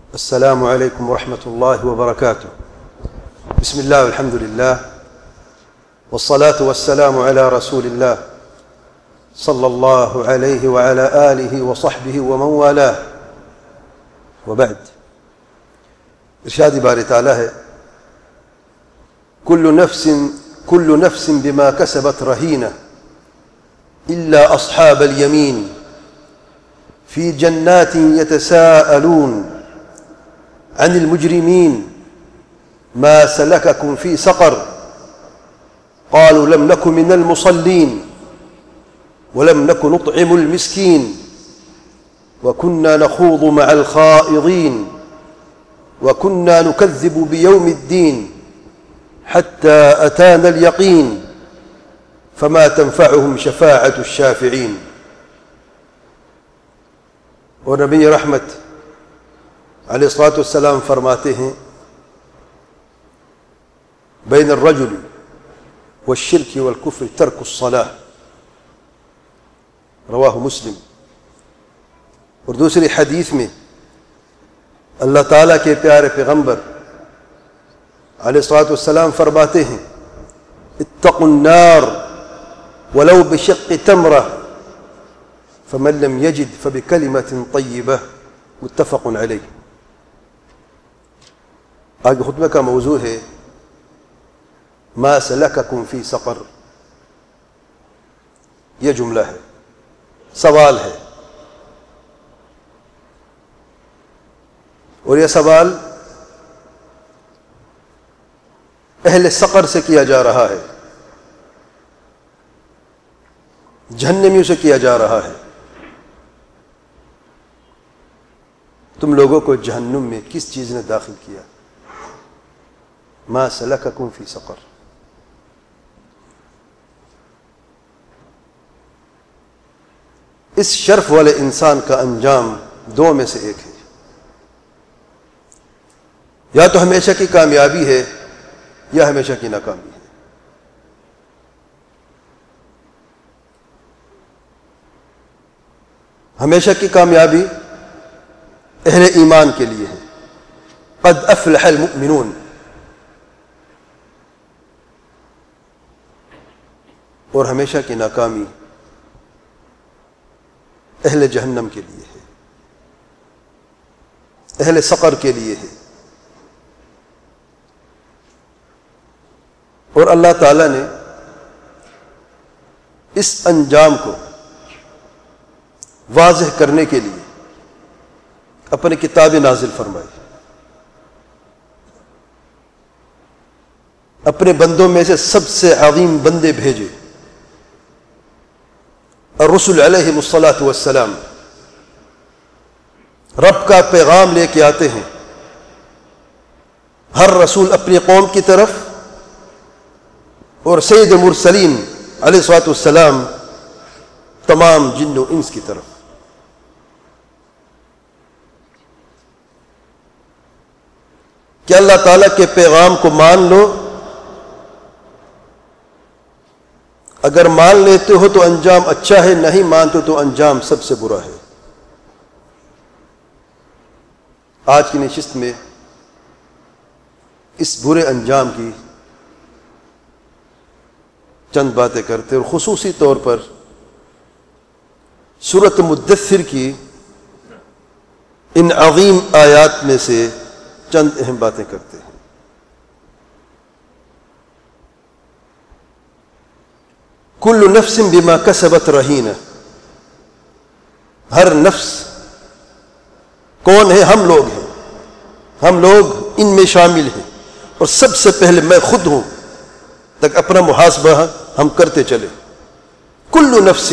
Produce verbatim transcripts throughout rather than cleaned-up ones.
السلام عليكم ورحمة الله وبركاته. بسم الله والحمد لله والصلاة والسلام على رسول الله صلى الله عليه وعلى آله وصحبه ومن والاه وبعد. ارشاد باري تعالى ہے كل نفس كل نفس بما كسبت رهينة إلا أصحاب اليمين في جنات يتساءلون عن المجرمين ما سلككم في سقر قالوا لم نكن من المصلين ولم نكن نطعم المسكين وكنا نخوض مع الخائضين وكنا نكذب بيوم الدين حتى أتانا اليقين فما تنفعهم شفاعة الشافعين. اور نبی رحمت علیہ الصلاۃ والسلام فرماتے ہیں بین الرجل والشرک والکفر ترک الصلاۃ، رواہ مسلم. اور دوسری حدیث میں اللہ تعالیٰ کے پیارے پیغمبر علیہ الصلاۃ والسلام فرماتے ہیں اتقوا النار ولو بشق تمرہ فمن لم يجد فبكلمة طیبہ، متفق علیہ. آگے خطبہ کا موضوع ہے ما سلککم فی سقر. یہ جملہ ہے، سوال ہے، اور یہ سوال اہل سقر سے کیا جا رہا ہے، جہنمیوں سے کیا جا رہا ہے. تم لوگوں کو جہنم میں کس چیز نے داخل کیا؟ ما سلککم فی سقر. اس شرف والے انسان کا انجام دو میں سے ایک ہے، یا تو ہمیشہ کی کامیابی ہے یا ہمیشہ کی ناکامی ہے. ہمیشہ کی کامیابی اہل ایمان کے لیے ہے، قد افلح المؤمنون. اور ہمیشہ کی ناکامی اہل جہنم کے لیے ہے، اہل سقر کے لیے ہے. اور اللہ تعالی نے اس انجام کو واضح کرنے کے لیے اپنی کتاب نازل فرمائی، اپنے بندوں میں سے سب سے عظیم بندے بھیجے، الرسل علیہم الصلاۃ والسلام. رب کا پیغام لے کے آتے ہیں، ہر رسول اپنی قوم کی طرف اور سید المرسلین علیہ الصلاۃ والسلام تمام جن و انس کی طرف. کہ اللہ تعالیٰ کے پیغام کو مان لو، اگر مان لیتے ہو تو انجام اچھا ہے، نہیں مانتے تو انجام سب سے برا ہے. آج کی نشست میں اس برے انجام کی چند باتیں کرتے، اور خصوصی طور پر سورۃ مدثر کی ان عظیم آیات میں سے چند اہم باتیں کرتے ہیں. کل نفس بما کسبت رہینہ. ہر نفس کون ہے؟ ہم لوگ ہیں، ہم لوگ ان میں شامل ہیں، اور سب سے پہلے میں خود ہوں تک اپنا محاسبہ ہم کرتے چلے. کل نفس،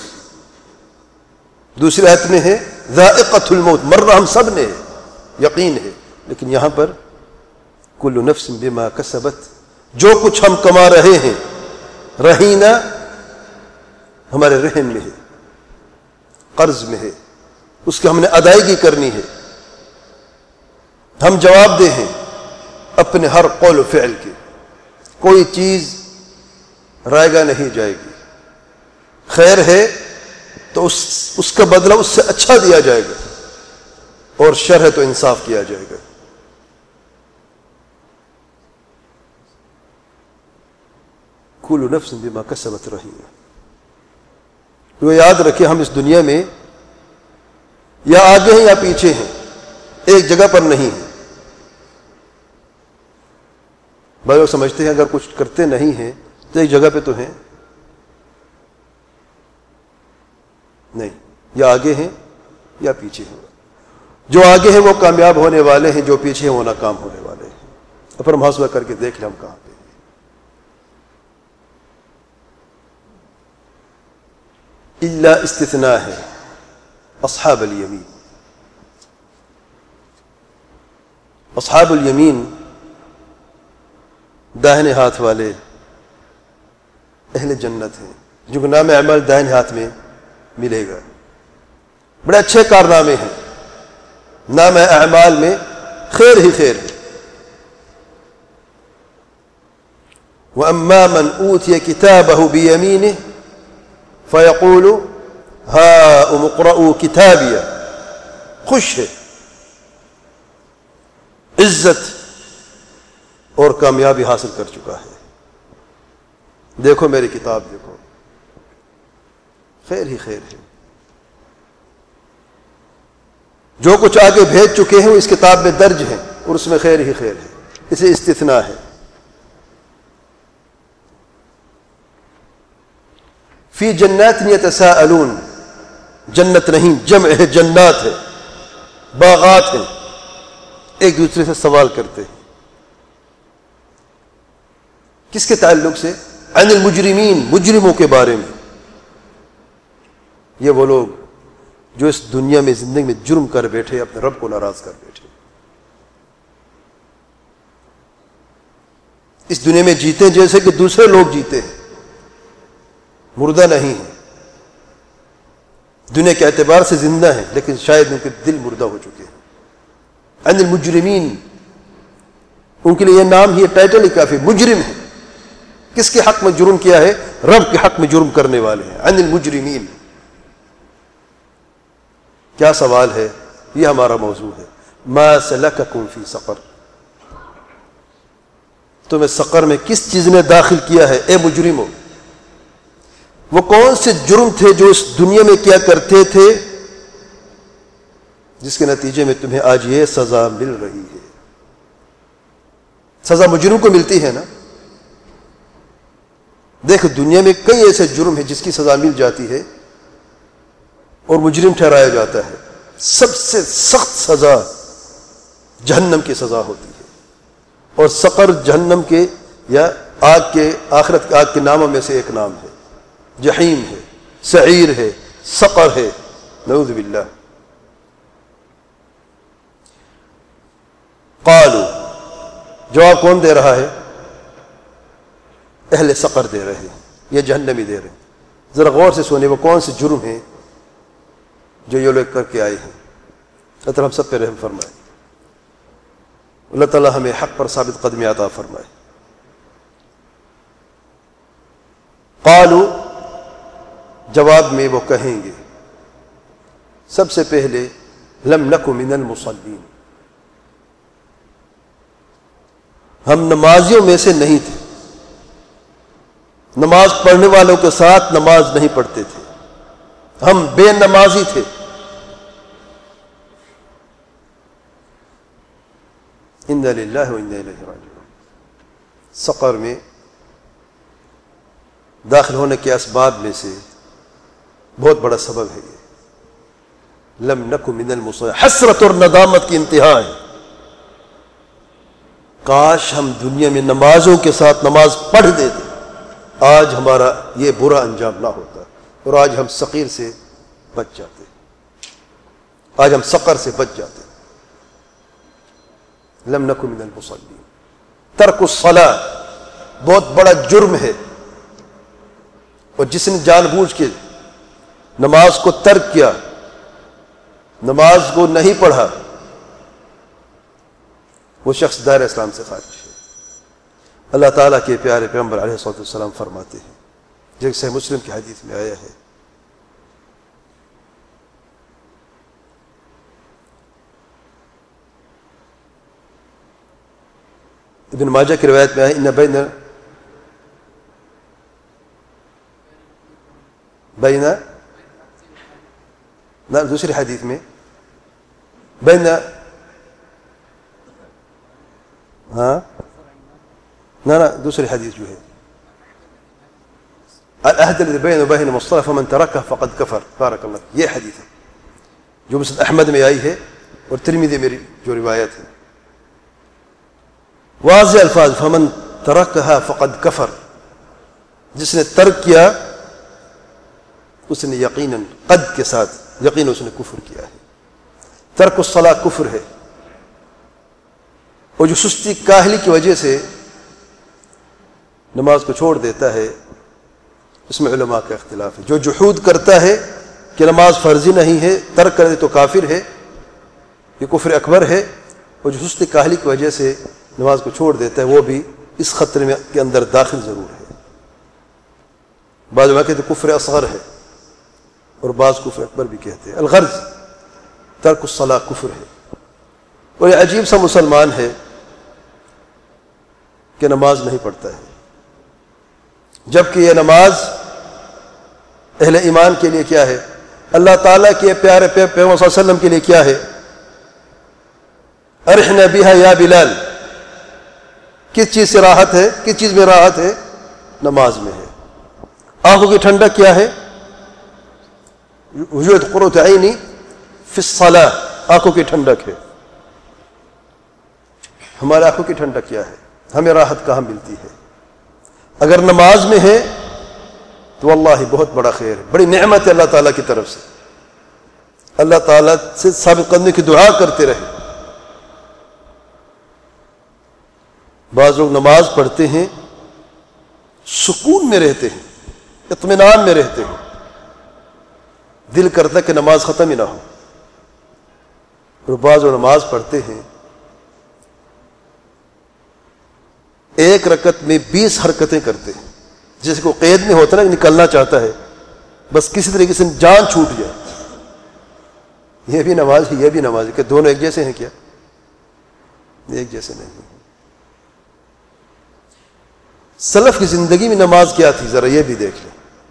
دوسری آیت میں ہے ذائقۃ الموت، مرنا ہم سب نے یقین ہے. لیکن یہاں پر کل نفس بما کسبت، جو کچھ ہم کما رہے ہیں، رہینہ ہمارے رہن میں ہے، قرض میں ہے، اس کی ہم نے ادائیگی کرنی ہے. ہم جواب دہ ہیں اپنے ہر قول و فعل کے. کوئی چیز رائے گا نہیں جائے گی. خیر ہے تو اس اس کا بدلہ اس سے اچھا دیا جائے گا، اور شر ہے تو انصاف کیا جائے گا. کل نفس بما کسبت رہین. وہ یاد رکھے ہم اس دنیا میں یا آگے ہیں یا پیچھے ہیں، ایک جگہ پر نہیں ہیں. بعض لوگ سمجھتے ہیں اگر کچھ کرتے نہیں ہیں تو ایک جگہ پہ تو ہیں. نہیں، یا آگے ہیں یا پیچھے ہیں. جو آگے ہیں وہ کامیاب ہونے والے ہیں، جو پیچھے ہیں وہ ناکام ہونے والے ہیں. اور پھر محاسبہ کر کے دیکھ لیں ہم کہاں پہ ہیں. الا استثناء ہے اصحاب الیمین. اصحاب الیمین داہنے ہاتھ والے اہل جنت ہیں، جو کہ نام اعمال داہنے ہاتھ میں ملے گا. بڑے اچھے کارنامے ہیں، نام اعمال میں خیر ہی خیر ہے. وَأَمَّا مَنْ أُوتِيَ كِتَابَهُ بِيَمِينِهِ فَيَقُولُ هَاؤُمُ اقْرَءُوا كِتَابِيَهْ. خوش ہے، عزت اور کامیابی حاصل کر چکا ہے. دیکھو میری کتاب، دیکھو خیر ہی خیر ہے. جو کچھ آگے بھیج چکے ہیں وہ اس کتاب میں درج ہیں اور اس میں خیر ہی خیر ہے. اسے استثناء ہے. فی جنات یتساءلون. جنت نہیں، جمع ہے، جنات ہے، باغات ہیں، ایک دوسرے سے سوال کرتے ہیں. کس کے تعلق سے؟ عن المجرمین، مجرموں کے بارے میں. یہ وہ لوگ جو اس دنیا میں زندگی میں جرم کر بیٹھے، اپنے رب کو ناراض کر بیٹھے. اس دنیا میں جیتے جیسے کہ دوسرے لوگ جیتے ہیں، مردہ نہیں ہیں. دنیا کے اعتبار سے زندہ ہیں لیکن شاید ان کے دل مردہ ہو چکے ہیں. عن المجرمین، ان کے لیے یہ نام ہی، یہ ٹائٹل ہی کافی. مجرم ہے. کس کے حق میں جرم کیا ہے؟ رب کے حق میں جرم کرنے والے ہیں. عن المجرمین. کیا سوال ہے؟ یہ ہمارا موضوع ہے. ما سلککم فی سقر. تمہیں سقر میں کس چیز نے داخل کیا ہے اے مجرموں؟ وہ کون سے جرم تھے جو اس دنیا میں کیا کرتے تھے جس کے نتیجے میں تمہیں آج یہ سزا مل رہی ہے؟ سزا مجرم کو ملتی ہے نا. دیکھ دنیا میں کئی ایسے جرم ہیں جس کی سزا مل جاتی ہے اور مجرم ٹھہرایا جاتا ہے. سب سے سخت سزا جہنم کی سزا ہوتی ہے. اور سقر جہنم کے یا آگ کے، آخرت آگ کے ناموں میں سے ایک نام ہے. جحیم ہے، سعیر ہے، سقر ہے، نعوذ باللہ. قالو، جواب کون دے رہا ہے؟ اہل سقر دے رہے ہیں، یہ جہنمی دے رہے ہیں. ذرا غور سے سونے، وہ کون سے جرم ہیں جو یہ لوگ کر کے آئے ہیں. اللہ تعالیٰ ہم سب پہ رحم فرمائے. اللہ تعالیٰ ہمیں حق پر ثابت قدمی عطا فرمائے. قالو، جواب میں وہ کہیں گے سب سے پہلے لم نک من المصلین، ہم نمازیوں میں سے نہیں تھے. نماز پڑھنے والوں کے ساتھ نماز نہیں پڑھتے تھے، ہم بے نمازی تھے. انا للہ و انا الیہ راجعون. سقر میں داخل ہونے کے اسباب میں سے بہت بڑا سبب ہے یہ. لم نک من المصلین، حسرت اور ندامت کی انتہا ہے. کاش ہم دنیا میں نمازوں کے ساتھ نماز پڑھ دیتے، آج ہمارا یہ برا انجام نہ ہوتا اور آج ہم سقیر سے بچ جاتے، آج ہم سقر سے بچ جاتے. لم نک من المصلین. ترک الصلاۃ بہت بڑا جرم ہے، اور جس نے جان بوجھ کے نماز کو ترک کیا، نماز کو نہیں پڑھا، وہ شخص دائرہ اسلام سے خارج ہے. اللہ تعالیٰ کے پیارے پیغمبر علیہ الصلوۃ والسلام فرماتے ہیں، جیسے صحیح مسلم کی حدیث میں آیا ہے، ابن ماجہ کی روایت میں ہے ان بین بین نہ دوسری حدیث میں بین ہاں نہ نہ دوسری حدیث جو ہے العهد الذي بينه وبين المصطفى فمن تركه فقد كفر. بارك الله. یہ حدیث ہے جو مسند احمد میں آئی ہے اور ترمذی میں جو روایت ہے. واضح الفاظ فمن ترکها فقد کفر. جس نے ترک کیا اس نے یقیناً قد کے ساتھ یقین اس نے کفر کیا ہے. ترک الصلاۃ کفر ہے. اور جو سستی کاہلی کی وجہ سے نماز کو چھوڑ دیتا ہے اس میں علماء کا اختلاف ہے. جو جحود کرتا ہے کہ نماز فرضی نہیں ہے ترک کر دے تو کافر ہے، یہ کفر اکبر ہے. اور جو سستی کاہلی کی وجہ سے نماز کو چھوڑ دیتا ہے وہ بھی اس خطرے میں کے اندر داخل ضرور ہے. بعض علماء کہتے ہیں کفر اصغر ہے اور بعض کفر اکبر بھی کہتے ہیں. الغرض ترک الصلاۃ کفر ہے. اور یہ عجیب سا مسلمان ہے کہ نماز نہیں پڑھتا ہے، جبکہ یہ نماز اہل ایمان کے لیے کیا ہے، اللہ تعالیٰ کے پیارے پیغمبر صلی اللہ علیہ وسلم کے لیے کیا ہے. ارحنا بها یا بلال. کس چیز سے راحت ہے، کس چیز میں راحت ہے؟ نماز میں ہے. آنکھوں کی ٹھنڈک کیا ہے؟ وجود قرۃ عینی فی الصلاۃ. آنکھوں کی ٹھنڈک ہے. ہمارے آنکھوں کی ٹھنڈک کیا ہے؟ ہمیں راحت کہاں ملتی ہے؟ اگر نماز میں ہے تو واللہ بہت بڑا خیر ہے، بڑی نعمت ہے اللہ تعالیٰ کی طرف سے. اللہ تعالیٰ سے ثابت کرنے کی دعا کرتے رہے. بعض لوگ نماز پڑھتے ہیں سکون میں رہتے ہیں، اطمینان میں رہتے ہیں، دل کرتا ہے کہ نماز ختم ہی نہ ہو. اور بعض لوگ نماز پڑھتے ہیں ایک رکعت میں بیس حرکتیں کرتے ہیں، جیسے کو قید میں ہوتا ہے نا، نکلنا چاہتا ہے بس کسی طریقے سے جان چھوٹ جائے. یہ بھی نماز ہے یہ بھی نماز ہے. کہ دونوں ایک جیسے ہیں کیا؟ ایک جیسے نہیں. سلف کی زندگی میں نماز کیا تھی ذرا یہ بھی دیکھ لیں.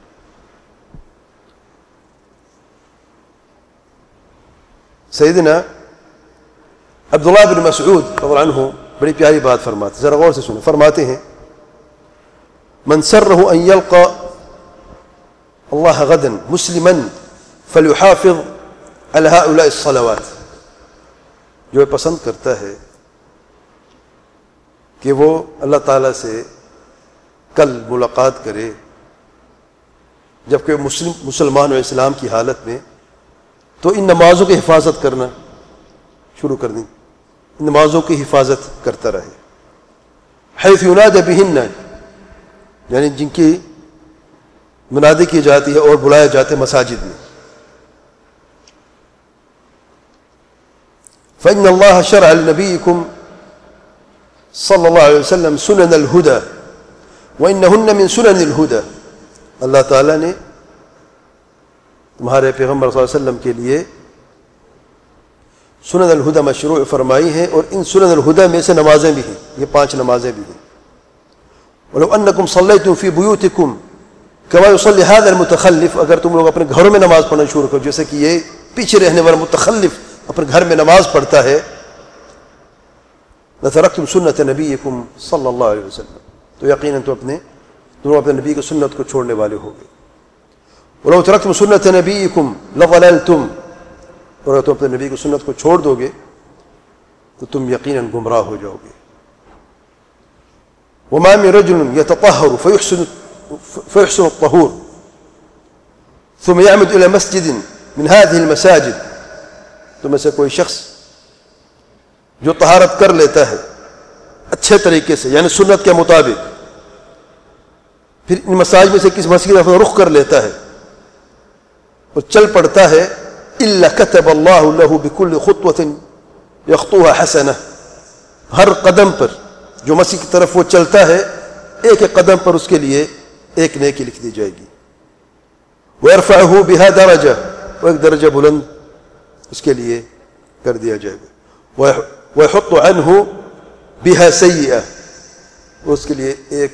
سیدنا عبداللہ بن مسعود رضی اللہ عنہ بڑی پیاری بات فرماتے، ذرا غور سے سنیں. فرماتے ہیں من سرہ ان یلقى اللہ غدا مسلما فلیحافظ علی هؤلاء الصلوات. جو پسند کرتا ہے کہ وہ اللہ تعالیٰ سے کل ملاقات کرے جبکہ مسلم مسلمان و اسلام کی حالت میں، تو ان نمازوں کی حفاظت کرنا شروع کر دیں. نمازوں کی حفاظت کرتا رہے. حیث ینادى بہن، یعنی جن کی منادی کی جاتی ہے اور بلایا جاتے ہیں مساجد میں. فإن اللہ شرع لنبیکم صلی اللہ علیہ وسلم سنن الہدى وإنہن من سنن الہدى. اللہ تعالیٰ نے تمہارے پیغمبر صلی اللہ علیہ وسلم کے لیے سنن الہدى مشروع فرمائی ہیں، اور ان سنن الہدى میں سے نمازیں بھی ہیں. یہ پانچ نمازیں بھی ہیں. وَلَوْ أَنَّكُمْ صَلَّيْتُمْ فِي بُيُوتِكُمْ كَمَا يُصَلِّي هَذَا الْمُتَخَلِّفُ. اگر تم لوگ اپنے گھروں میں نماز پڑھنا شروع کرو جیسے کہ یہ پیچھے رہنے والا متخلف اپنے گھر میں نماز پڑھتا ہے، لَتَرَكْتُمْ سُنَّةَ نَبِيِّكُمْ صلی اللہ علیہ وسلم. تو یقیناً تو اپنے تم اپنے نبی کی سنت کو چھوڑنے والے ہو گے. وَلَوْ تَرَكْتُمْ سُنَّةَ نَبِيِّكُمْ لَضَلَلْتُمْ. اور اگر تم اپنے نبی کی سنت کو چھوڑ دو گے تو تم یقیناً گمراہ ہو جاؤ گے. وَمَا مِن رَجُلٍ يَتَطَهَّرُ فَيُحْسِنُ فَيُحْسِنُ الطَّهُورَ ثُمَّ يَعْمُدُ إِلَى مَسْجِدٍ مِنْ هَذِهِ الْمَسَاجِدِ. تو میں سے کوئی شخص جو طہارت کر لیتا ہے اچھے طریقے سے یعنی سنت کے مطابق، پھر ان مساجد میں سے کس مسجد کا رخ کر لیتا ہے اور چل پڑتا ہے، إِلَّا كَتَبَ اللَّهُ لَهُ بِكُلِّ خُطْوَةٍ يَخْطُوهَا حَسَنَةً. ہر قدم پر جو مسیح کی طرف وہ چلتا ہے ایک ایک قدم پر اس کے لیے ایک نیکی لکھ دی جائے گی. وَيَرْفَعُهُ بِهَا دَرَجَةً. وہ ایک درجہ بلند اس کے لیے کر دیا جائے گا. وَيَحُطُّ عَنْهُ بِهَا سَيِّئَةً. اس کے لیے ایک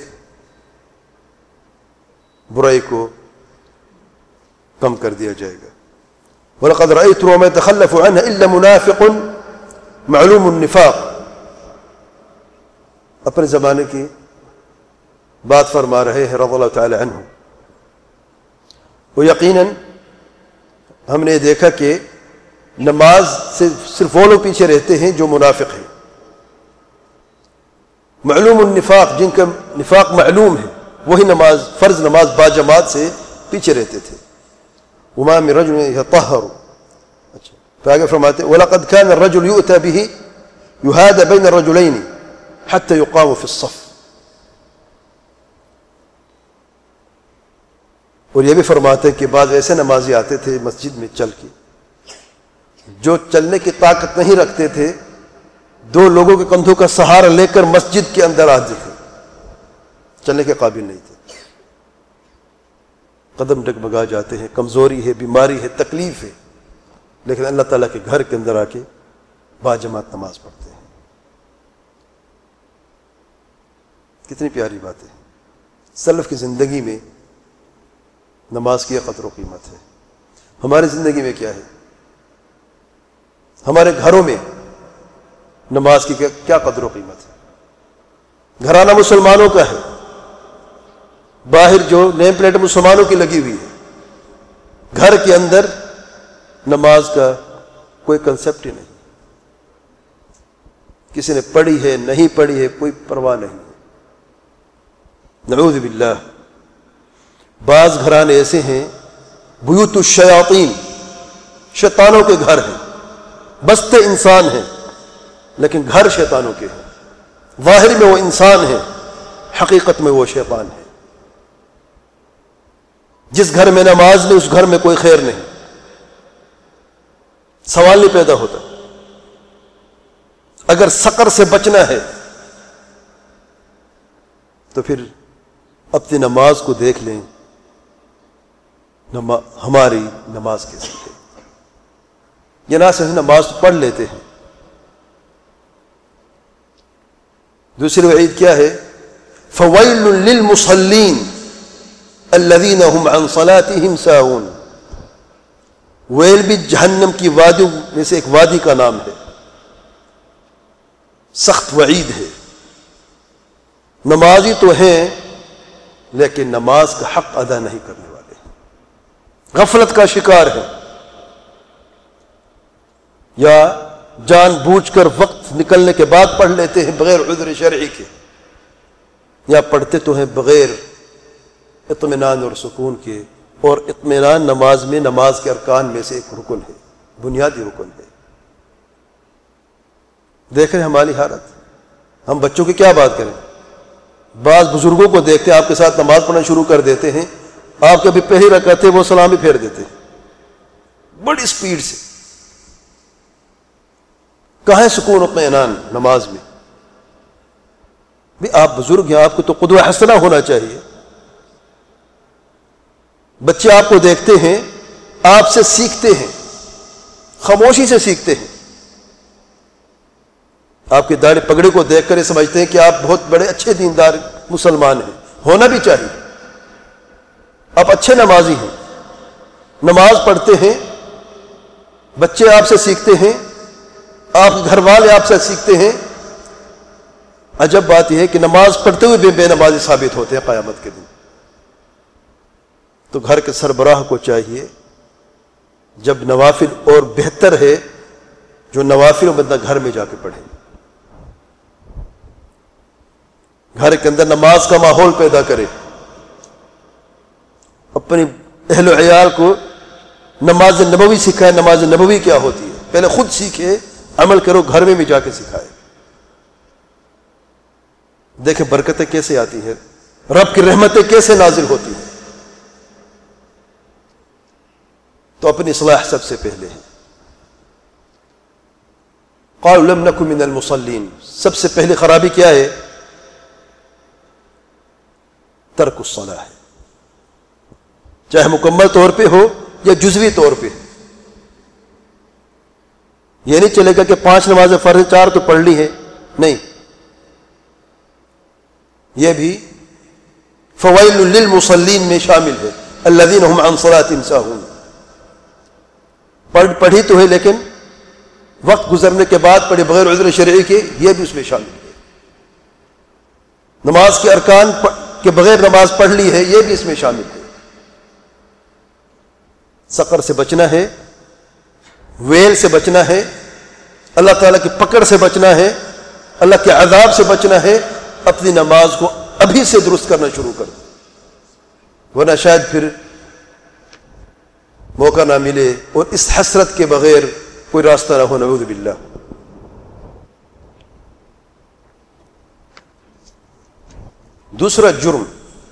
برائی کو کم کر دیا جائے گا. وَلَقَدْ رَأَيْتُ وَمَا يَتَخَلَّفُ عَنْهَا إِلَّا مُنَافِقٌ مَعْلُومُ النِّفَاقِ. اپنے زمانے کی بات فرما رہے ہیں رضی اللہ تعالی عنہ. وہ یقیناً ہم نے دیکھا کہ نماز سے صرف وہ لوگ پیچھے رہتے ہیں جو منافق ہیں. معلوم النفاق، جن کا نفاق معلوم ہے، وہی نماز فرض نماز با جماعت سے پیچھے رہتے تھے. وما من رجل يطهر. اچھا پھر آگے فرماتے وَلَقَدْ كَانَ الرَّجُلُ يُؤْتَى بِهِ يُهَادَ بَيْنَ الرَّجُلَيْنِ حَتَّى يُقَامُ فِي الصَّفِّ. اور یہ بھی فرماتے ہیں کہ بعض ایسے نمازی آتے تھے مسجد میں چل کے جو چلنے کی طاقت نہیں رکھتے تھے، دو لوگوں کے کندھوں کا سہارا لے کر مسجد کے اندر آتے تھے، چلنے کے قابل نہیں تھے. قدم ڈگمگا جاتے ہیں، کمزوری ہے، بیماری ہے، تکلیف ہے، لیکن اللہ تعالیٰ کے گھر کے اندر آ کے باجماعت نماز پڑھتے ہیں. کتنی پیاری بات ہے. سلف کی زندگی میں نماز کی قدر و قیمت ہے. ہماری زندگی میں کیا ہے؟ ہمارے گھروں میں نماز کی کیا قدر و قیمت ہے؟ گھرانہ مسلمانوں کا ہے، باہر جو نیم پلیٹ مسلمانوں کی لگی ہوئی ہے، گھر کے اندر نماز کا کوئی کنسپٹ ہی نہیں. کسی نے پڑھی ہے نہیں پڑھی ہے کوئی پرواہ نہیں. نعوذ باللہ. بعض گھرانے ایسے ہیں بیوت الشیاطین، شیطانوں کے گھر ہیں، بستے انسان ہیں لیکن گھر شیطانوں کے ہیں. ظاہر میں وہ انسان ہیں، حقیقت میں وہ شیطان ہے. جس گھر میں نماز نہیں اس گھر میں کوئی خیر نہیں. سوال نہیں پیدا ہوتا. اگر سقر سے بچنا ہے تو پھر اپنی نماز کو دیکھ لیں. نما ہماری نماز کیسی ہے؟ یہ نہ صرف نماز تو پڑھ لیتے ہیں. دوسری وعید کیا ہے؟ فَوَيْلٌ لِّلْمُصَلِّينَ الَّذِينَ هُمْ عَنْ صَلَاتِهِمْ سَاهُونَ. ویل بھی جہنم کی وادیوں میں سے ایک وادی کا نام ہے. سخت وعید ہے. نمازی تو ہیں لیکن نماز کا حق ادا نہیں کرنے والے، غفلت کا شکار ہے، یا جان بوجھ کر وقت نکلنے کے بعد پڑھ لیتے ہیں بغیر عذر شرعی کے، یا پڑھتے تو ہیں بغیر اطمینان اور سکون کے. اور اطمینان نماز میں نماز کے ارکان میں سے ایک رکن ہے، بنیادی رکن ہے. دیکھ رہے ہیں ہماری حالت. ہم بچوں کی کیا بات کریں؟ بعض بزرگوں کو دیکھتے ہیں آپ کے ساتھ نماز پڑھنا شروع کر دیتے ہیں، آپ کبھی پہلی رکعت ہے وہ سلام ہی پھیر دیتے ہیں بڑی سپیڈ سے. کہاں ہے سکون اطمینان نماز میں؟ بھی آپ بزرگ ہیں، آپ کو تو قدوہ حسنہ ہونا چاہیے. بچے آپ کو دیکھتے ہیں، آپ سے سیکھتے ہیں، خاموشی سے سیکھتے ہیں. آپ کی داڑھی پگڑی کو دیکھ کر یہ سمجھتے ہیں کہ آپ بہت بڑے اچھے دیندار مسلمان ہیں. ہونا بھی چاہیے. آپ اچھے نمازی ہیں، نماز پڑھتے ہیں، بچے آپ سے سیکھتے ہیں، آپ گھر والے آپ سے سیکھتے ہیں. عجب بات یہ ہے کہ نماز پڑھتے ہوئے بے بے نمازی ثابت ہوتے ہیں قیامت کے دن. تو گھر کے سربراہ کو چاہیے جب نوافل اور بہتر ہے جو نوافل بندہ گھر میں جا کے پڑھے، گھر کے اندر نماز کا ماحول پیدا کرے، اپنی اہل و عیال کو نماز نبوی سکھائے. نماز نبوی کیا ہوتی ہے پہلے خود سیکھے، عمل کرو، گھر میں بھی جا کے سکھائے. دیکھیں برکتیں کیسے آتی ہیں، رب کی رحمتیں کیسے نازل ہوتی ہیں. تو اپنی اصلاح سب سے پہلے ہے. قالوا لم نکن من المصلین. سب سے پہلی خرابی کیا ہے؟ ترک الصلاح ہے، چاہے مکمل طور پہ ہو یا جزوی طور پہ. یہ نہیں چلے گا کہ پانچ نمازیں فرض چار تو پڑھ لی ہیں، نہیں. یہ بھی فویل للمصلین میں شامل ہے، الذین هم عن صلاتهم ساہون. پڑھ پڑھی تو ہے لیکن وقت گزرنے کے بعد پڑھے بغیر عذر شرعی کے، یہ بھی اس میں شامل ہے. نماز کے ارکان کے بغیر نماز پڑھ لی ہے، یہ بھی اس میں شامل ہے. سقر سے بچنا ہے، ویل سے بچنا ہے، اللہ تعالیٰ کی پکڑ سے بچنا ہے، اللہ کے عذاب سے بچنا ہے. اپنی نماز کو ابھی سے درست کرنا شروع کر دو، ورنہ شاید پھر موقع نہ ملے اور اس حسرت کے بغیر کوئی راستہ نہ ہو. نعوذ باللہ. دوسرا جرم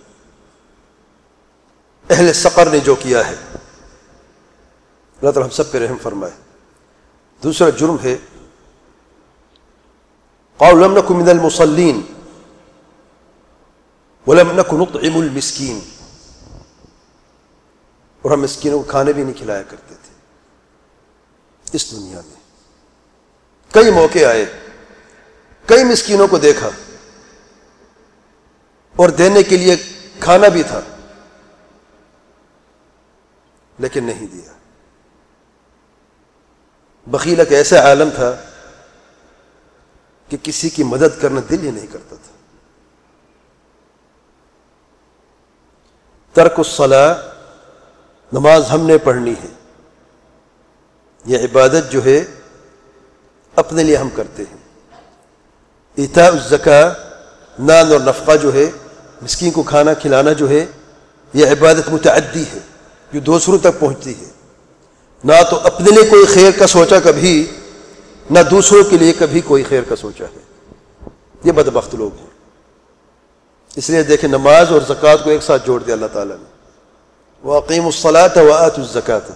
اہل سقر نے جو کیا ہے، اللہ تعالیٰ ہم سب پہ رحم فرمائے. دوسرا جرم ہے قالوا لم نكن من المصلين ولم نكن نطعم المسكين. اور ہم مسکینوں کو کھانے بھی نہیں کھلایا کرتے تھے. اس دنیا میں کئی موقع آئے، کئی مسکینوں کو دیکھا اور دینے کے لیے کھانا بھی تھا لیکن نہیں دیا. بخیل کا ایسا عالم تھا کہ کسی کی مدد کرنا دل ہی نہیں کرتا تھا. ترک الصلاۃ، نماز ہم نے پڑھنی ہے، یہ عبادت جو ہے اپنے لیے ہم کرتے ہیں. ایتاء الزکاۃ، نان اور نفقہ جو ہے، مسکین کو کھانا کھلانا جو ہے، یہ عبادت متعدی ہے جو دوسروں تک پہنچتی ہے. نہ تو اپنے لیے کوئی خیر کا سوچا کبھی، نہ دوسروں کے لیے کبھی کوئی خیر کا سوچا ہے. یہ بدبخت لوگ ہیں. اس لیے دیکھیں نماز اور زکوٰۃ کو ایک ساتھ جوڑ دیا اللہ تعالیٰ نے. وَأَقِيمُوا الصَّلَاةَ وَآتُوا الزَّكَاةَ.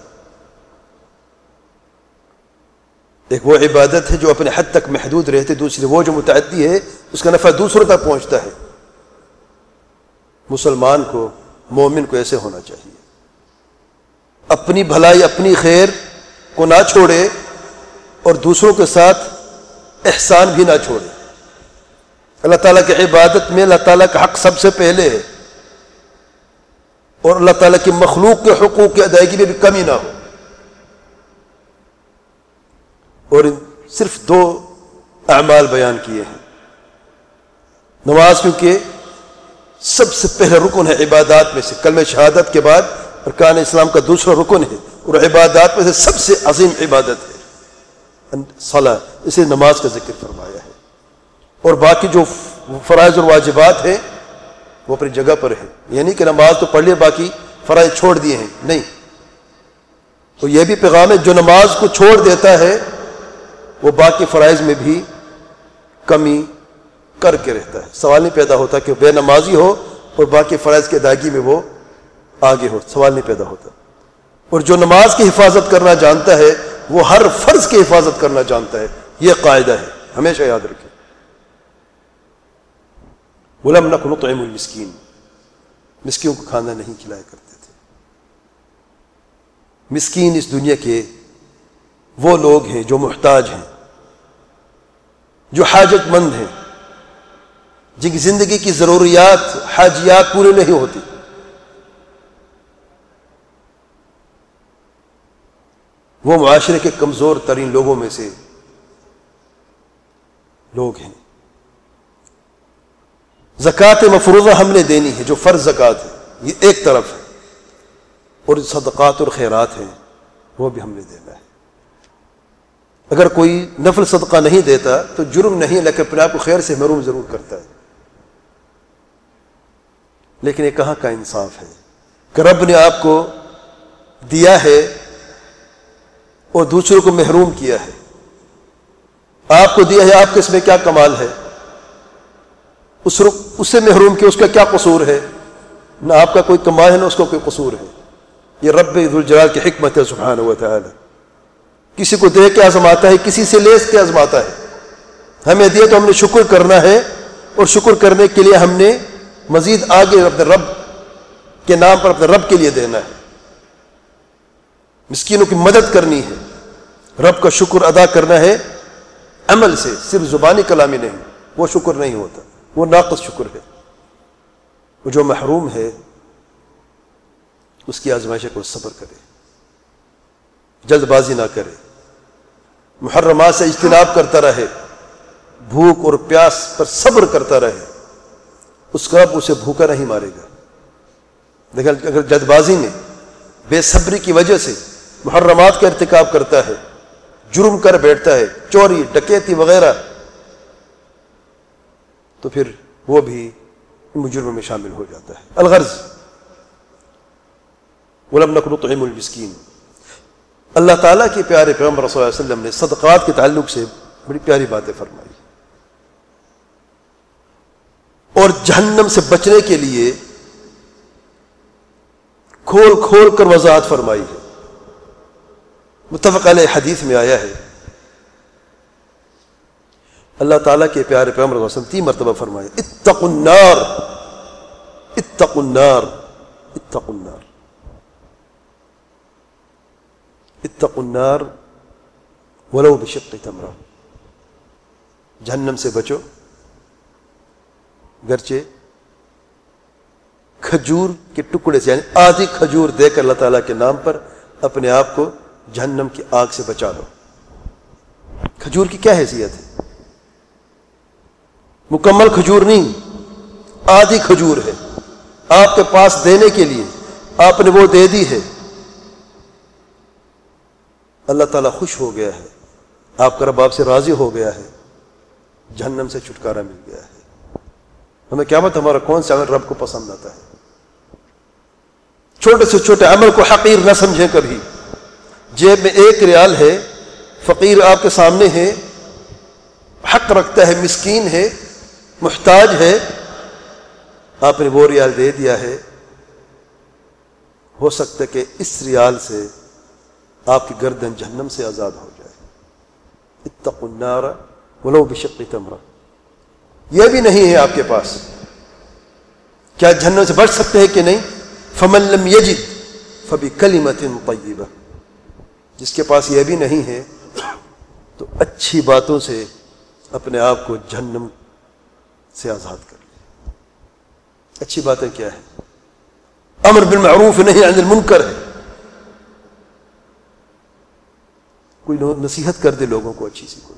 ایک وہ عبادت ہے جو اپنے حد تک محدود رہتے، دوسری وہ جو متعدی ہے، اس کا نفع دوسروں تک پہنچتا ہے. مسلمان کو، مومن کو ایسے ہونا چاہیے. اپنی بھلائی، اپنی خیر کو نہ چھوڑے اور دوسروں کے ساتھ احسان بھی نہ چھوڑے. اللہ تعالیٰ کی عبادت میں اللہ تعالیٰ کا حق سب سے پہلے ہے اور اللہ تعالیٰ کی مخلوق کے حقوق کی ادائیگی میں بھی کمی نہ ہو. اور صرف دو اعمال بیان کیے ہیں. نماز کیونکہ سب سے پہلے رکن ہے عبادات میں سے، کلمہ شہادت کے بعد ارکان اسلام کا دوسرا رکن ہے اور عبادات میں سے سب سے عظیم عبادت ہے صلاۃ. اسے نماز کا ذکر فرمایا ہے. اور باقی جو فرائض اور واجبات ہیں وہ اپنی جگہ پر ہے. یعنی کہ نماز تو پڑھ لیے، باقی فرائض چھوڑ دیے ہیں، نہیں. تو یہ بھی پیغام ہے جو نماز کو چھوڑ دیتا ہے وہ باقی فرائض میں بھی کمی کر کے رہتا ہے. سوال نہیں پیدا ہوتا کہ بے نمازی ہو اور باقی فرائض کی ادائیگی میں وہ آگے ہو، سوال نہیں پیدا ہوتا. اور جو نماز کی حفاظت کرنا جانتا ہے وہ ہر فرض کی حفاظت کرنا جانتا ہے. یہ قاعدہ ہے، ہمیشہ یاد رکھیں. وَلَمْ نَكُ نُطْعِمُ الْمِسْكِينَ. مسکینوں کو کھانا نہیں کھلایا کرتے تھے. مسکین اس دنیا کے وہ لوگ ہیں جو محتاج ہیں، جو حاجت مند ہیں، جن کی زندگی کی ضروریات، حاجیات پورے نہیں ہوتی. وہ معاشرے کے کمزور ترین لوگوں میں سے لوگ ہیں. زکوٰۃ مفروضہ ہم نے دینی ہے، جو فرض زکوٰۃ ہے یہ ایک طرف ہے، اور صدقات اور خیرات ہیں وہ بھی ہم نے دینا ہے. اگر کوئی نفل صدقہ نہیں دیتا تو جرم نہیں، لیکن اپنے آپ کو خیر سے محروم ضرور کرتا ہے. لیکن یہ کہاں کا انصاف ہے کہ رب نے آپ کو دیا ہے اور دوسروں کو محروم کیا ہے. آپ کو دیا ہے، آپ کے اس میں کیا کمال ہے؟ اس اس سے محروم کیا، اس کا کیا قصور ہے؟ نہ آپ کا کوئی کمال ہے نہ اس کا کوئی قصور ہے. یہ رب ذوالجلال کی حکمت ہے سبحانہ و تعالی. کسی کو دے کے آزماتا ہے، کسی سے لے کے آزماتا ہے. ہمیں دیا تو ہم نے شکر کرنا ہے، اور شکر کرنے کے لیے ہم نے مزید آگے اپنے رب کے نام پر اپنے رب کے لیے دینا ہے. مسکینوں کی مدد کرنی ہے، رب کا شکر ادا کرنا ہے عمل سے، صرف زبانی کلامی نہیں. وہ شکر نہیں ہوتا، وہ ناقص شکر ہے. وہ جو محروم ہے اس کی آزمائش کو صبر کرے، جلد بازی نہ کرے، محرمات سے اجتناب کرتا رہے، بھوک اور پیاس پر صبر کرتا رہے، اس کا رب اسے بھوکا نہیں مارے گا۔ لیکن اگر جلد بازی میں بے صبری کی وجہ سے محرمات کا ارتکاب کرتا ہے، جرم کر بیٹھتا ہے، چوری ڈکیتی وغیرہ، تو پھر وہ بھی مجرموں میں شامل ہو جاتا ہے۔ الغرض وَلَمْ نَكُ نُطْعِمُ الْمِسْكِينَ۔ اللہ تعالیٰ کے پیارے پیغمبر صلی اللہ علیہ وسلم نے صدقات کے تعلق سے بڑی پیاری باتیں فرمائی اور جہنم سے بچنے کے لیے کھول کھول کر وضاحت فرمائی ہے۔ متفق علیہ حدیث میں آیا ہے، اللہ تعالیٰ کے پیارے پیغمبر صلی اللہ علیہ وسلم تین مرتبہ فرمایا، اتقوا النار اتقوا النار اتقوا النار اتقوا النار ولو بشق تمرہ، جہنم سے بچو گرچہ کھجور کے ٹکڑے سے، یعنی آدھی کھجور دے کر اللہ تعالیٰ کے نام پر اپنے آپ کو جہنم کی آگ سے بچا لو۔ کھجور کی کیا حیثیت ہے؟ مکمل کھجور نہیں، آدھی کھجور ہے، آپ کے پاس دینے کے لیے آپ نے وہ دے دی ہے، اللہ تعالیٰ خوش ہو گیا ہے، آپ کا رب آپ سے راضی ہو گیا ہے، جہنم سے چھٹکارا مل گیا ہے۔ ہمیں کیا پتہ ہمارا کون سا عمل رب کو پسند آتا ہے؟ چھوٹے سے چھوٹے عمل کو حقیر نہ سمجھیں کبھی۔ جیب میں ایک ریال ہے، فقیر آپ کے سامنے ہے، حق رکھتا ہے، مسکین ہے، محتاج ہے، آپ نے وہ ریال دے دیا ہے، ہو سکتا ہے کہ اس ریال سے آپ کی گردن جہنم سے آزاد ہو جائے۔ اتقوا النار ولو بشق تمرہ۔ یہ بھی نہیں ہے آپ کے پاس، کیا جہنم سے بچ سکتے ہیں کہ نہیں؟ فمن لم یجد فبکلمۃ طیبہ، جس کے پاس یہ بھی نہیں ہے تو اچھی باتوں سے اپنے آپ کو جہنم سے آزاد کر لے۔ اچھی باتیں کیا ہے؟ امر بالمعروف نہی عن المنکر ہے۔ کوئی نصیحت کر دے لوگوں کو اچھی سی، کوئی،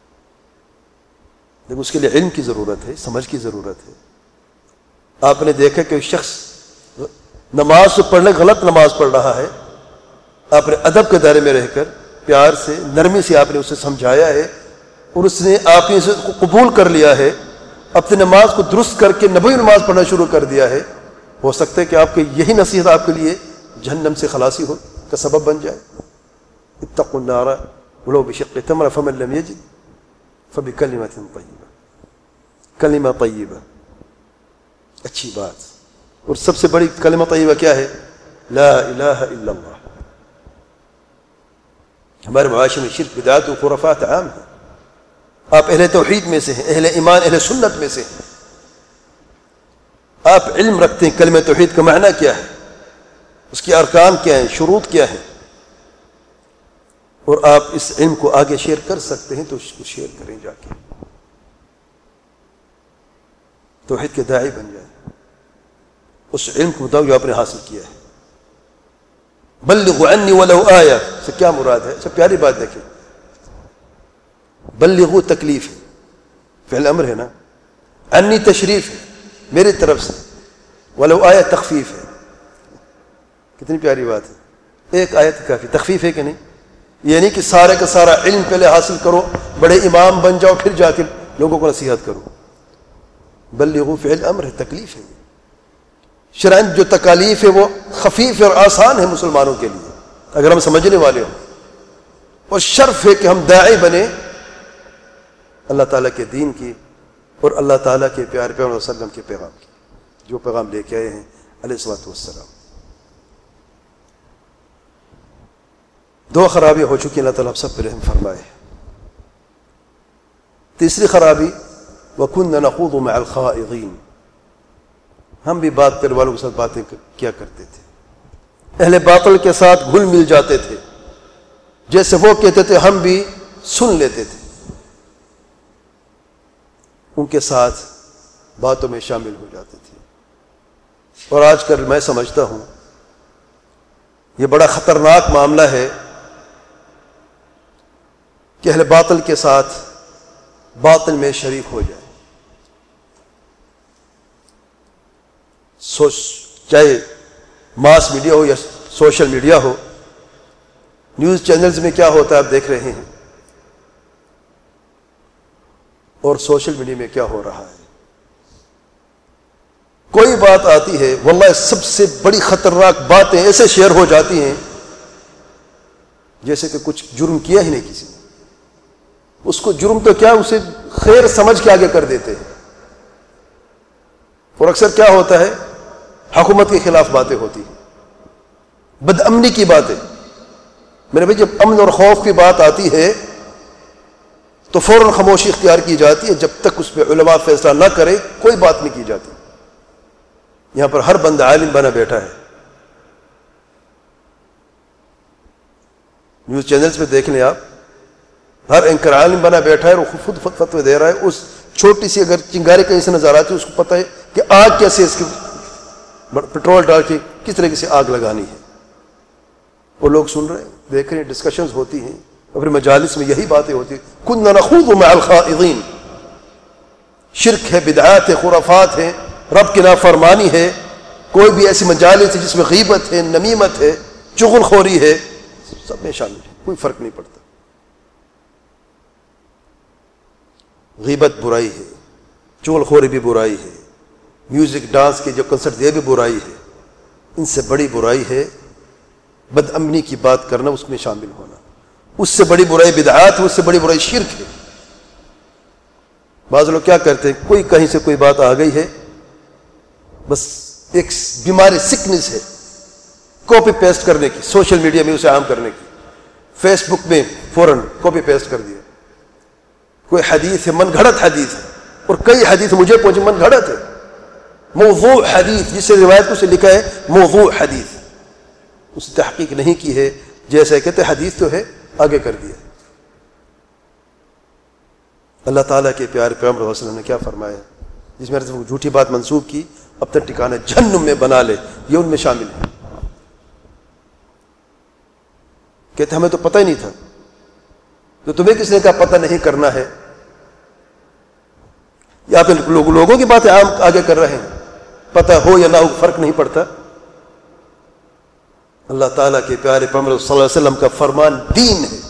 لیکن اس کے لیے علم کی ضرورت ہے، سمجھ کی ضرورت ہے۔ آپ نے دیکھا کہ شخص نماز تو پڑھنے غلط نماز پڑھ رہا ہے، آپ نے ادب کے دائرے میں رہ کر پیار سے، نرمی سے آپ نے اسے سمجھایا ہے اور اس نے آپ نے اسے قبول کر لیا ہے، اپنی نماز کو درست کر کے نبوی نماز پڑھنا شروع کر دیا ہے۔ ہو سکتا ہے کہ آپ کی یہی نصیحت آپ کے لیے جہنم سے خلاصی ہو کا سبب بن جائے۔ اتقوا النار ولو بشق تمرہ فمن لم یجد فبکلمۃ طیبہ۔ کلمہ طیبہ، اچھی بات، اور سب سے بڑی کلمہ طیبہ کیا ہے؟ لا الہ الا اللہ۔ ہمارے معاشرے میں شرک، بدعات و خرافات عام ہیں۔ آپ اہل توحید میں سے ہیں، اہل ایمان، اہل سنت میں سے ہیں، آپ علم رکھتے ہیں کلمہ توحید کا معنی کیا ہے، اس کی ارکان کیا ہیں، شروط کیا ہیں، اور آپ اس علم کو آگے شیئر کر سکتے ہیں تو اس کو شیئر کریں، جا کے توحید کے داعی بن جائیں، اس علم کے مطابق جو آپ نے حاصل کیا ہے۔ بلغوا عنی ولو آیہ سے کیا مراد ہے؟ سب پیاری بات دیکھیں، بلغوا تکلیف ہے، فعل امر ہے نا، عنی تشریف ہے میری طرف سے، ولو آیہ تخفیف ہے۔ کتنی پیاری بات ہے، ایک آیت کافی، تخفیف ہے کہ نہیں؟ یہ نہیں کہ سارے کا سارا علم پہلے حاصل کرو، بڑے امام بن جاؤ، پھر جا کے لوگوں کو نصیحت کرو۔ بلغوا فعل امر ہے، تکلیف ہے۔ شرعاً جو تکالیف ہے وہ خفیف اور آسان ہے مسلمانوں کے لیے اگر ہم سمجھنے والے ہوں، اور شرف ہے کہ ہم داعی بنے اللہ تعالیٰ کے دین کی اور اللہ تعالیٰ کے پیارے پیغمبر صلی اللہ علیہ وسلم کے پیغام کی، جو پیغام لے کے آئے ہیں علیہ الصلوۃ والسلام۔ دو خرابیاں ہو چکی، اللہ تعالیٰ ہم سب پر رحم فرمائے۔ تیسری خرابی، وَكُنَّا نَخُوضُ مَعَ الْخَائِضِينَ، ہم بھی بات کرنے والوں کے ساتھ باتیں کیا کرتے تھے، اہل باطل کے ساتھ گھل مل جاتے تھے، جیسے وہ کہتے تھے ہم بھی سن لیتے تھے، ان کے ساتھ باتوں میں شامل ہو جاتے تھے۔ اور آج کل میں سمجھتا ہوں یہ بڑا خطرناک معاملہ ہے کہ اہل باطل کے ساتھ باطل میں شریک ہو جائے. سوچ چاہے ماس میڈیا ہو یا سوشل میڈیا ہو، نیوز چینلز میں کیا ہوتا ہے آپ دیکھ رہے ہیں، اور سوشل میڈیا میں کیا ہو رہا ہے. کوئی بات آتی ہے واللہ سب سے بڑی خطرناک باتیں ایسے شیئر ہو جاتی ہیں جیسے کہ کچھ جرم کیا ہی نہیں کسی نے. اس کو جرم تو کیا، اسے خیر سمجھ کے آگے کر دیتے ہیں. اور اکثر کیا ہوتا ہے، حکومت کے خلاف باتیں ہوتی ہیں، بد امنی کی باتیں. میرے بھائی جب امن اور خوف کی بات آتی ہے تو فوراً خاموشی اختیار کی جاتی ہے. جب تک اس پہ علماء فیصلہ نہ کرے کوئی بات نہیں کی جاتی. یہاں پر ہر بندہ عالم بنا بیٹھا ہے. نیوز چینلز پہ دیکھ لیں آپ، ہر اینکر عالم بنا بیٹھا ہے اور خود خود فتوی دے رہا ہے. اس چھوٹی سی اگر چنگاری کہیں سے نظر آتی ہے اس کو پتہ ہے کہ آگ کیسے، اس کی پٹرول ڈال کے کس طریقے سے آگ لگانی ہے. وہ لوگ سن رہے ہیں، دیکھ رہے ہیں، ڈسکشنز ہوتی ہیں. اپنے مجالس میں یہی باتیں ہوتی ہیں. كنا نخوض مع الخائضین. شرک ہے، بدعات ہے، خرافات ہیں، رب کی نافرمانی ہے. کوئی بھی ایسی مجالس ہے جس میں غیبت ہے، نمیمت ہے، چغل خوری ہے، سب میں شامل ہے، کوئی فرق نہیں پڑتا. غیبت برائی ہے، چغل خوری بھی برائی ہے، میوزک ڈانس کے جو کنسرٹ یہ بھی برائی ہے. ان سے بڑی برائی ہے بد امنی کی بات کرنا، اس میں شامل ہونا. اس سے بڑی برائی بدعات ہے، اس سے بڑی برائی شرک ہے. بعض لوگ کیا کرتے ہیں، کوئی کہیں سے کوئی بات آ گئی ہے، بس ایک بیماری سکنس ہے کاپی پیسٹ کرنے کی، سوشل میڈیا میں اسے عام کرنے کی، فیس بک میں فوراً کاپی پیسٹ کر دیا. کوئی حدیث ہے، من گھڑت حدیث ہے، اور کئی حدیث مجھے پہنچے من گھڑت ہے، موضوع حدیث، جس سے روایت کو سے لکھا ہے موضوع حدیث، اس نے تحقیق نہیں کی ہے، جیسے کہتے حدیث تو ہے آگے کر دیا. اللہ تعالیٰ کے پیارے پیغمبر صلی اللہ علیہ وسلم نے کیا فرمایا، جس میں جھوٹی بات منسوب کی اپنا ٹھکانہ جہنم میں بنا لے، یہ ان میں شامل ہے. کہتے ہمیں تو پتہ ہی نہیں تھا. تو تمہیں کس نے کہا پتہ نہیں کرنا ہے؟ یا پھر لوگ لوگوں کی باتیں عام آگے کر رہے ہیں، پتہ ہو یا نہ ہو فرق نہیں پڑتا. اللہ تعالیٰ کے پیارے پیغمبر صلی اللہ علیہ وسلم کا فرمان دین ہے.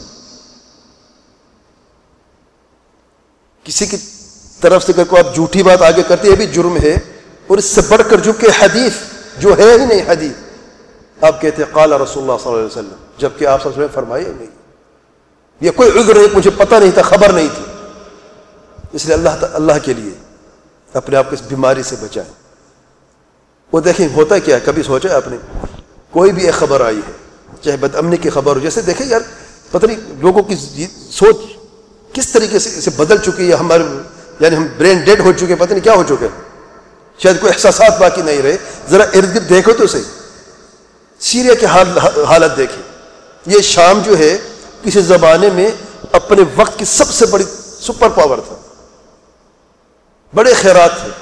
کسی کی طرف سے اگر کوئی آپ جھوٹی بات آگے کرتے یہ بھی جرم ہے. اور اس سے بڑھ کر جو کہ حدیث جو ہے ہی نہیں حدیث، آپ کہتے ہیں قال رسول اللہ صلی اللہ علیہ وسلم، جبکہ آپ صلی اللہ علیہ وسلم فرمائے نہیں. یہ کوئی عذر نہیں، مجھے پتہ نہیں تھا، خبر نہیں تھی. اس لیے اللہ اللہ کے لیے اپنے آپ کو اس بیماری سے بچائیں. وہ دیکھیں ہوتا کیا ہے، کبھی سوچا آپ نے، کوئی بھی ایک خبر آئی ہے چاہے بد امنی کی خبر ہو، جیسے دیکھیں یار پتہ نہیں لوگوں کی سوچ کس طریقے سے اسے بدل چکی ہے. ہمارے یعنی ہم برین ڈیڈ ہو چکے، پتہ نہیں کیا ہو چکے، شاید کوئی احساسات باقی نہیں رہے. ذرا ارد گرد دیکھو تو صحیح، سیریا کی حالت دیکھیں. یہ شام جو ہے کسی زمانے میں اپنے وقت کی سب سے بڑی سپر پاور تھا، بڑے خیرات تھے،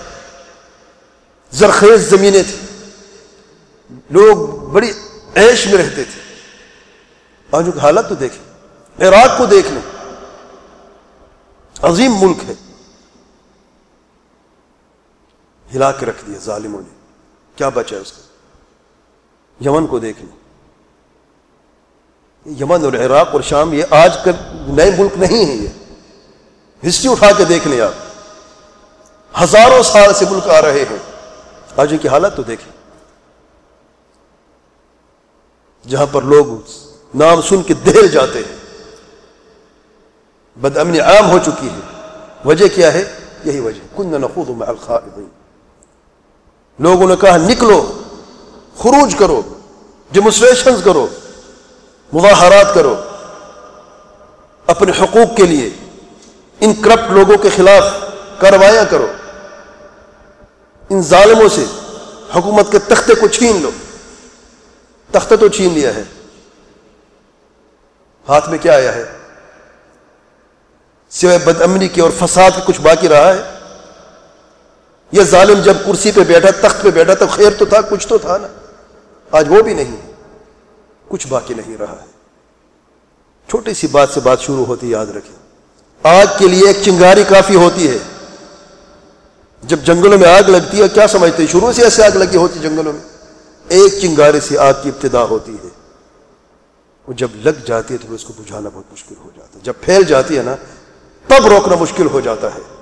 زرخیز زمینیں تھیں، لوگ بڑی عیش میں رہتے تھے. آج کی حالت تو دیکھیں، عراق کو دیکھ لیں، عظیم ملک ہے، ہلا کے رکھ دیا ظالموں نے، کیا بچا ہے اس کا. یمن کو دیکھ لیں، یمن اور عراق اور شام یہ آج کل نئے ملک نہیں ہیں. یہ ہسٹری اٹھا کے دیکھ لیں آپ، ہزاروں سال سے ملک آ رہے ہیں. آج کی حالت تو دیکھیں، جہاں پر لوگ نام سن کے دہل جاتے ہیں، بد امنی عام ہو چکی ہے. وجہ کیا ہے؟ یہی وجہ، كنا نخوض مع الخائضین. لوگوں نے کہا نکلو، خروج کرو، ڈیمونسٹریشنز کرو، مظاہرات کرو اپنے حقوق کے لیے، ان کرپٹ لوگوں کے خلاف کارروائیاں کرو، ان ظالموں سے حکومت کے تختے کو چھین لو. تختہ تو چھین لیا ہے، ہاتھ میں کیا آیا ہے؟ سوائے بد امنی کے اور فساد کے کچھ باقی رہا ہے؟ یہ ظالم جب کرسی پہ بیٹھا، تخت پہ بیٹھا تو خیر تو تھا، کچھ تو تھا نا. آج وہ بھی نہیں، کچھ باقی نہیں رہا ہے. چھوٹی سی بات سے بات شروع ہوتی، یاد رکھیں. آگ کے لیے ایک چنگاری کافی ہوتی ہے. جب جنگلوں میں آگ لگتی ہے کیا سمجھتے ہیں؟ شروع سے ایسے آگ لگی ہوتی جنگلوں میں؟ ایک چنگاری سے آگ کی ابتدا ہوتی ہے، وہ جب لگ جاتی ہے تو اس کو بجھانا بہت مشکل ہو جاتا ہے. جب پھیل جاتی ہے نا تب روکنا مشکل ہو جاتا ہے.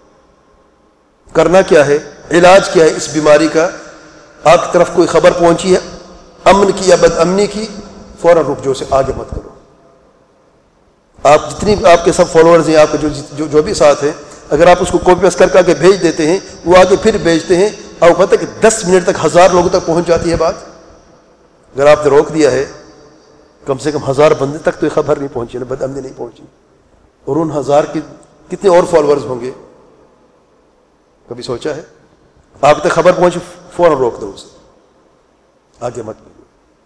کرنا کیا ہے؟ علاج کیا ہے اس بیماری کا؟ آپ کی طرف کوئی خبر پہنچی ہے امن کی یا بد امنی کی، فوراً رک جو، اسے آگے مت کرو. آپ جتنی آپ کے سب فالوورز ہیں، آپ کے جو جو, جو بھی ساتھ ہیں، اگر آپ اس کو کاپی پیسٹ کر کر کے بھیج دیتے ہیں، وہ آگے پھر بھیجتے ہیں، آپ کو پتہ ہے کہ دس منٹ تک ہزار لوگوں تک پہنچ جاتی ہے بات. اگر آپ نے روک دیا ہے، کم سے کم ہزار بندے تک تو یہ خبر نہیں پہنچی نا، بد امنی نہیں پہنچی. اور ان ہزار کے کتنے اور فالوورز ہوں گے؟ کبھی سوچا ہے؟ آپ تک خبر پہنچی، فوراً روک دو اسے، آگے مت بھیجو.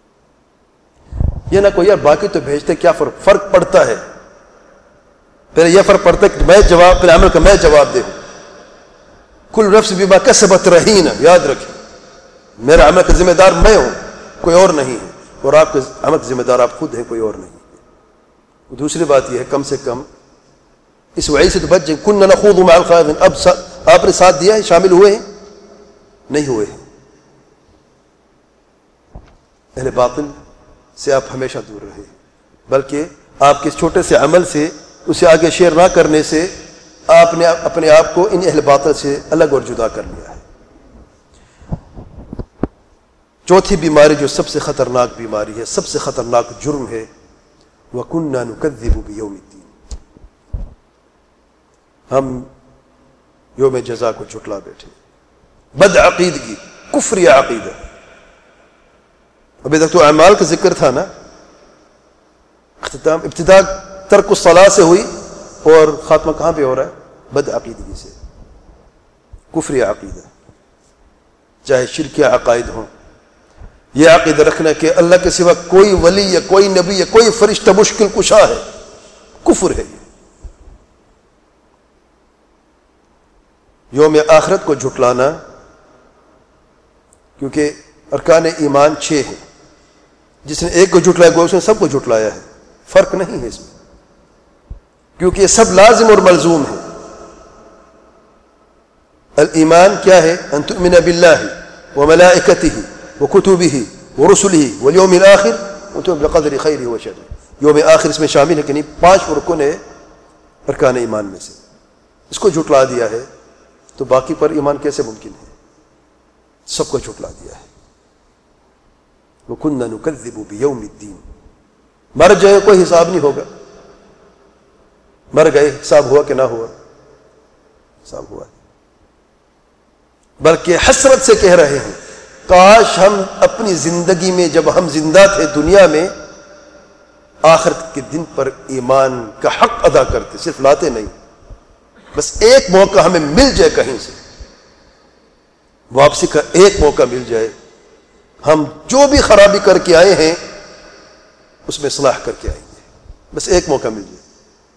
یہ نہ کوئی یار باقی تو بھیجتے، کیا فرق فرق پڑتا ہے؟ پھر یہ فرق پڑتا ہے کہ میں جواب، پھر عمل کا میں جواب دے. کل نفس بما کسبت رہین، یاد رکھیں میرا عمل کا ذمہ دار میں ہوں، کوئی اور نہیں ہے. اور آپ کے عمل کا ذمہ دار آپ خود ہیں، کوئی اور نہیں ہے. دوسری بات یہ ہے، کم سے کم اس وعید سے تو بچ جائیں. کن نخوض مع الخائضین، اب آپ نے ساتھ دیا ہے، شامل ہوئے ہیں؟ نہیں ہوئے ہیں. اہل باطل سے آپ ہمیشہ دور رہے، بلکہ آپ کے چھوٹے سے عمل سے اسے آگے شیئر نہ کرنے سے آپ نے اپنے آپ کو ان اہل باطل سے الگ اور جدا کر لیا ہے. چوتھی بیماری جو سب سے خطرناک بیماری ہے، سب سے خطرناک جرم ہے، وَكُنَّا نُكَذِّبُ بِيَوْمِ الدِّينِ، ہم یوم جزا کو جھٹلا بیٹھے. بد عقیدگی، کفری عقیدہ. ابھی تک تو اعمال کا ذکر تھا نا، اختتام ابتدا ترک الصلاۃ سے ہوئی اور خاتمہ کہاں پہ ہو رہا ہے؟ بد عقیدگی سے، کفری عقیدہ. چاہے شرکی عقائد ہوں، یہ عقیدہ رکھنا کہ اللہ کے سوا کوئی ولی یا کوئی نبی یا کوئی فرشتہ مشکل کشا ہے، کفر ہے. یہ یوم آخرت کو جھٹلانا، کیونکہ ارکان ایمان چھ ہیں، جس نے ایک کو جھٹلایا گیا اس نے سب کو جھٹلایا ہے. فرق نہیں ہے اس میں، کیونکہ یہ سب لازم اور ملزوم ہے. الایمان کیا ہے؟ ان تؤمن باللہ وملائکتہ وکتبہ ورسلہ والیوم الآخر وتؤمن بقدر خیرہ وشرہ. یوم آخر اس میں شامل ہے کہ نہیں؟ پانچ رکن ہے ارکان ایمان میں سے. اس کو جھٹلا دیا ہے تو باقی پر ایمان کیسے ممکن ہے؟ سب کو جھٹلا دیا ہے. وَكُنَّا نُكَذِّبُ بِيَوْمِ الدِّينِ. مر جائے کوئی حساب نہیں ہوگا. مر گئے، حساب ہوا کہ نہ ہوا؟ حساب ہوا. بلکہ حسرت سے کہہ رہے ہیں کاش ہم اپنی زندگی میں جب ہم زندہ تھے دنیا میں آخرت کے دن پر ایمان کا حق ادا کرتے، صرف لاتے نہیں، بس ایک موقع ہمیں مل جائے، کہیں سے واپسی کا ایک موقع مل جائے، ہم جو بھی خرابی کر کے آئے ہیں اس میں اصلاح کر کے آئیں گے. بس ایک موقع مل جائے.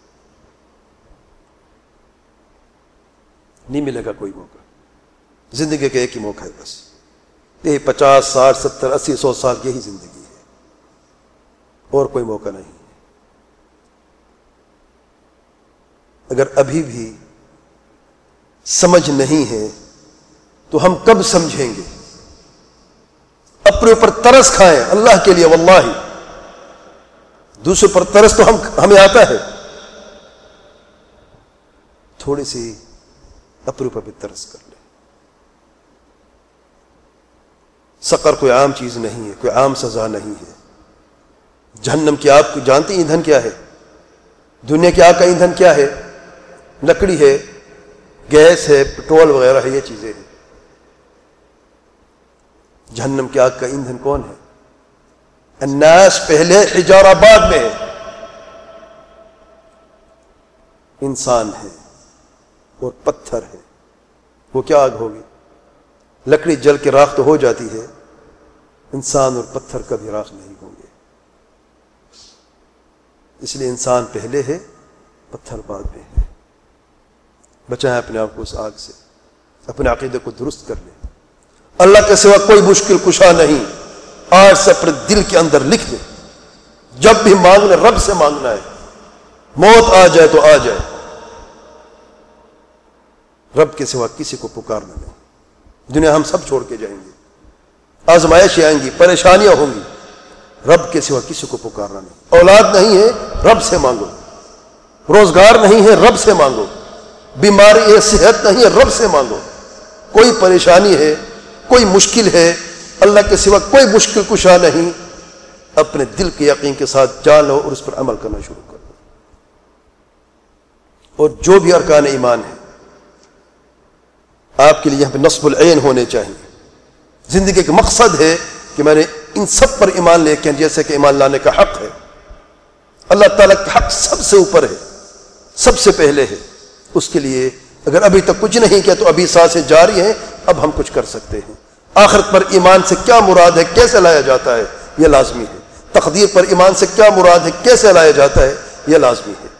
نہیں ملے گا کوئی موقع. زندگی کا ایک ہی موقع ہے بس. یہی پچاس ساٹھ ستر اسی سو سال یہی زندگی ہے، اور کوئی موقع نہیں. اگر ابھی بھی سمجھ نہیں ہے تو ہم کب سمجھیں گے؟ اپنے اوپر ترس کھائیں اللہ کے لیے. واللہ دوسرے پر ترس تو ہم ہمیں آتا ہے، تھوڑی سی اپنے اوپر بھی ترس کر لیں. سقر کوئی عام چیز نہیں ہے، کوئی عام سزا نہیں ہے. جہنم کی آگ کو جانتے ہیں ایندھن کیا ہے؟ دنیا کی آگ کا ایندھن کیا ہے؟ لکڑی ہے، گیس ہے، پٹرول وغیرہ ہے، یہ چیزیں ہیں. جہنم کی آگ کا ایندھن کون ہے؟ الناس پہلے، حجارہ بعد میں ہے. انسان ہے اور پتھر ہے. وہ کیا آگ ہوگی؟ لکڑی جل کے راکھ تو ہو جاتی ہے، انسان اور پتھر کبھی راکھ نہیں ہوں گے. اس لیے انسان پہلے ہے، پتھر بعد میں ہے. بچائیں اپنے آپ کو اس آگ سے. اپنے عقیدے کو درست کر لے. اللہ کے سوا کوئی مشکل کشا نہیں. آج سے اپنے دل کے اندر لکھ دے, جب بھی مانگنا رب سے مانگنا ہے. موت آ جائے تو آ جائے, رب کے سوا کسی کو پکارنا نہیں. دنیا ہم سب چھوڑ کے جائیں گے, آزمائشیں آئیں گی, پریشانیاں ہوں گی, رب کے سوا کسی کو پکارنا نہیں. اولاد نہیں ہے, رب سے مانگو. روزگار نہیں ہے, رب سے مانگو. بیماری ہے, صحت نہیں ہے, رب سے مانگو. کوئی پریشانی ہے, کوئی مشکل ہے, اللہ کے سوا کوئی مشکل کشا نہیں. اپنے دل کے یقین کے ساتھ جان لو اور اس پر عمل کرنا شروع کر دو. اور جو بھی ارکان ایمان ہے آپ کے لیے یہاں پہ نصب العین ہونے چاہیے. زندگی کا مقصد ہے کہ میں نے ان سب پر ایمان لے کے, جیسے کہ ایمان لانے کا حق ہے, اللہ تعالیٰ کا حق سب سے اوپر ہے, سب سے پہلے ہے. اس کے لیے اگر ابھی تک کچھ نہیں کیا تو ابھی سانسیں جاری ہیں, اب ہم کچھ کر سکتے ہیں. آخرت پر ایمان سے کیا مراد ہے, کیسے لایا جاتا ہے, یہ لازمی ہے. تقدیر پر ایمان سے کیا مراد ہے, کیسے لایا جاتا ہے, یہ لازمی ہے.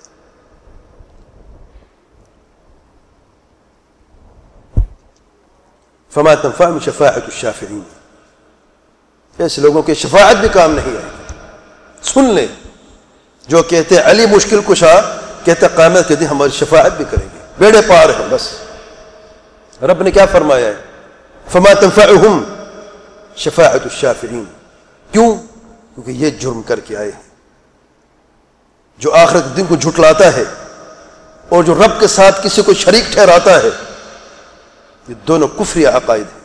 فما تنفعهم شفاعت الشافعین, ایسے لوگوں کی شفاعت بھی کام نہیں آئے گی. سن لیں, جو کہتے ہیں علی مشکل کشا, کہتے ہیں قیامت کے دن ہماری شفاعت بھی کریں گے, بیڑے پار ہیں. بس رب نے کیا فرمایا ہے, فما تنفعهم شفاعت الشافعین. کیوں؟ کیونکہ یہ جرم کر کے آئے ہیں. جو آخرت کے دن کو جھٹلاتا ہے اور جو رب کے ساتھ کسی کو شریک ٹھہراتا ہے, یہ دونوں کفری عقائد ہیں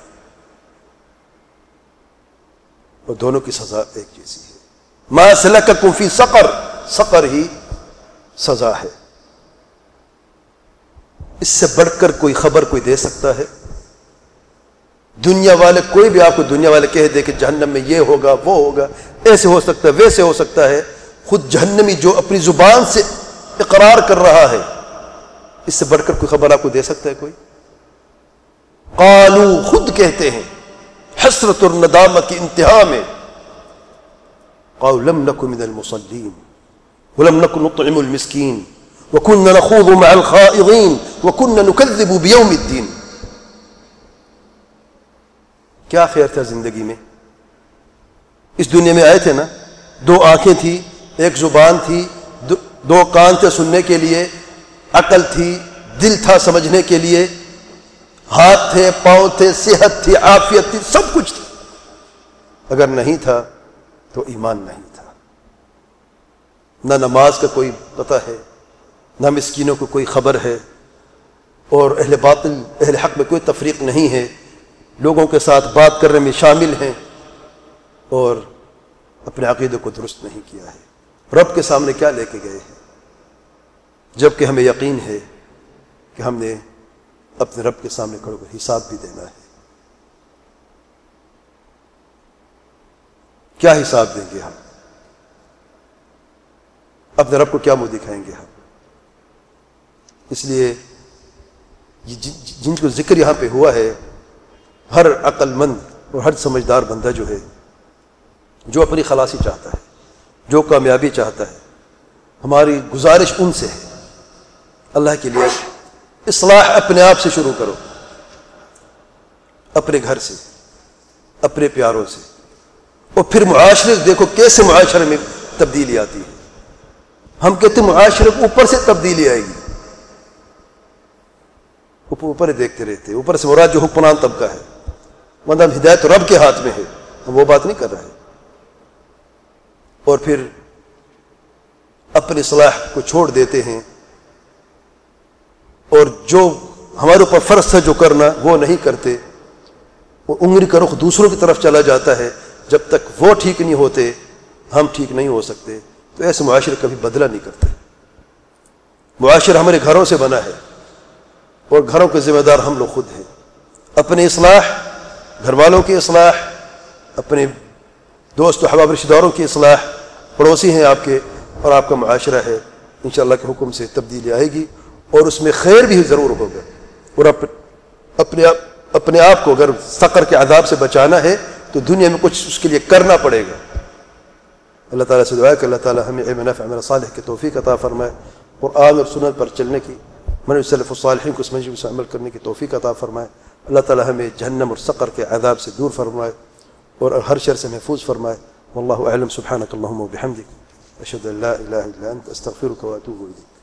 اور دونوں کی سزا ایک جیسی ہے. ما سلککم فی سقر, سقر ہی سزا ہے. اس سے بڑھ کر کوئی خبر کوئی دے سکتا ہے؟ دنیا والے, کوئی بھی آپ کو دنیا والے کہہ دے کہ جہنم میں یہ ہوگا وہ ہوگا, ایسے ہو سکتا ہے ویسے ہو سکتا ہے, خود جہنمی جو اپنی زبان سے اقرار کر رہا ہے, اس سے بڑھ کر کوئی خبر آپ کو دے سکتا ہے کوئی؟ قالو, خود کہتے ہیں حسرت اور ندامت کی انتہا میں, قالوا لم نکن من المصلین ولم نکن نطعم المسکین وکننا نخوض مع الخائضین وکننا نکذب بیوم الدین. کیا خیر تھا زندگی میں؟ اس دنیا میں آئے تھے نا, دو آنکھیں تھی, ایک زبان تھی, دو, دو کان تھے سننے کے لیے, عقل تھی, دل تھا سمجھنے کے لیے, ہاتھ تھے, پاؤں تھے, صحت تھی, عافیت تھی, سب کچھ تھا. اگر نہیں تھا تو ایمان نہیں تھا. نہ نماز کا کوئی پتہ ہے, نہ مسکینوں کو کوئی خبر ہے, اور اہل باطل اہل حق میں کوئی تفریق نہیں ہے. لوگوں کے ساتھ بات کرنے میں شامل ہیں اور اپنے عقیدے کو درست نہیں کیا ہے. رب کے سامنے کیا لے کے گئے ہیں, جبکہ ہمیں یقین ہے کہ ہم نے اپنے رب کے سامنے کھڑے کر حساب بھی دینا ہے. کیا حساب دیں گے ہم؟ اپنے رب کو کیا منہ دکھائیں گے ہم؟ اس لیے جن کو ذکر یہاں پہ ہوا ہے, ہر عقل مند اور ہر سمجھدار بندہ جو ہے, جو اپنی خلاصی چاہتا ہے, جو کامیابی چاہتا ہے, ہماری گزارش ان سے ہے, اللہ کے لیے اصلاح اپنے آپ سے شروع کرو, اپنے گھر سے, اپنے پیاروں سے, اور پھر معاشرے دیکھو کیسے معاشرے میں تبدیلی آتی ہے. ہم کہتے ہیں معاشرے کو اوپر سے تبدیلی آئے گی, اوپر ہی دیکھتے رہتے, اوپر سے مراد جو حکمران طبقہ ہے, مطلب ہدایت رب کے ہاتھ میں ہے, ہم وہ بات نہیں کر رہے. اور پھر اپنی اصلاح کو چھوڑ دیتے ہیں, اور جو ہمارے اوپر فرض تھا جو کرنا وہ نہیں کرتے. وہ انگلی کا رخ دوسروں کی طرف چلا جاتا ہے. جب تک وہ ٹھیک نہیں ہوتے ہم ٹھیک نہیں ہو سکتے. تو ایسے معاشرے کبھی بدلہ نہیں کرتے. معاشرہ ہمارے گھروں سے بنا ہے اور گھروں کے ذمہ دار ہم لوگ خود ہیں. اپنی اصلاح, گھر والوں کی اصلاح, اپنے دوست و احباب رشتہ داروں کی اصلاح, پڑوسی ہیں آپ کے اور آپ کا معاشرہ ہے, انشاءاللہ کے حکم سے تبدیلی آئے گی اور اس میں خیر بھی ضرور ہوگا. اور اپنے آپ اپنے آپ کو اگر سقر کے عذاب سے بچانا ہے تو دنیا میں کچھ اس کے لیے کرنا پڑے گا. اللہ تعالیٰ سے دعا ہے کہ اللہ تعالیٰ ہمیں علم نافع عمل صالح کی توفیق عطا فرمائے, قرآن اور سنت پر چلنے کی منہج سلف الصالحین کو اس منہج سے عمل کرنے کی توفیق عطا فرمائے. اللہ تعالی ہمیں جہنم اور سقر کے عذاب سے دور فرمائے اور ہر شر سے محفوظ فرمائے. واللہ اعلم. سبحانک اللہم و بحمدک اشہد ان لا الہ الا انت استغفرک واتوب الیک.